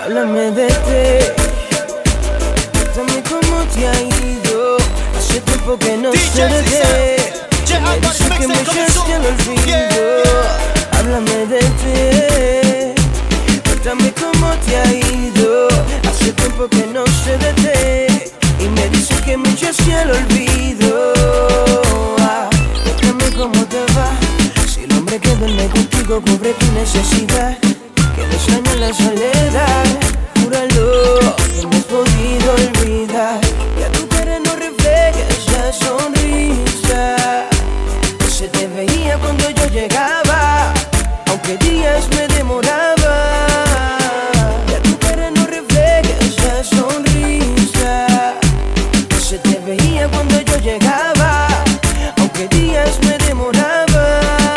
Háblame de ti, cuéntame cómo te ha ido. Hace tiempo que no sé de ti. Me dice que me echaste al olvido. Háblame de ti, cuéntame cómo te ha ido. Hace tiempo que no sé de ti y me dice que me echaste al olvido. Cuéntame cómo te va, si el hombre que duerme contigo cubre tu necesidad, que me extraña la soledad. Júralo que me has podido olvidar. Ya tu cara no refleja esa sonrisa que se te veía cuando yo llegaba, aunque días me demoraba. Ya tu cara no refleja esa sonrisa que se te veía cuando yo llegaba, aunque días me demoraba.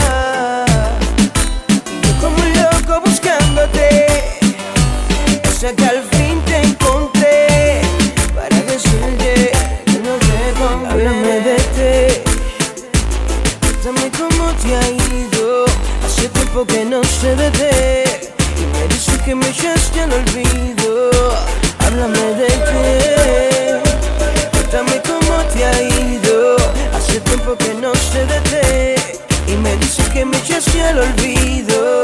Y yo como un loco buscándote, hasta que al fin te encontré para decirte que no te conviene. Háblame de ti, cuéntame cómo te ha ido. Hace tiempo que no sé de ti y me dice que me echaste al olvido. Háblame de ti, cuéntame cómo te ha ido. Hace tiempo que no sé de ti y me dice que me echaste al olvido.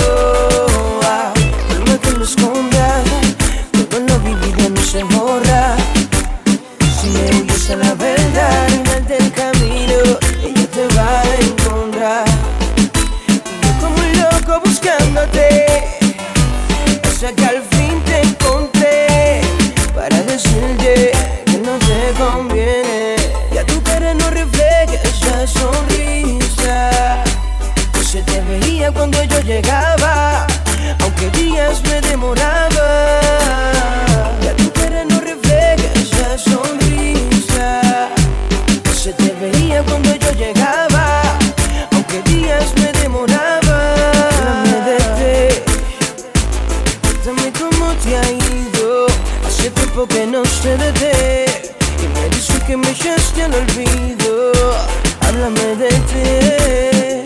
No te lo escondas, todo lo vivido no se borra. Si me huyes a la verdad, al final del camino ella te va a encontrar. Y yo como un loco buscándote, hasta que al fin te encontré para decirte que no te conviene. Ya tu cara no refleja esa sonrisa que se te veía cuando yo llegaba, aunque días me demoraba. Ya tu cara no refleja esa sonrisa que se te veía cuando yo llegaba, aunque días me demoraba. Háblame de ti, cuéntame cómo te ha ido. Hace tiempo que no sé de ti y me dice que me echaste al olvido. Háblame de ti.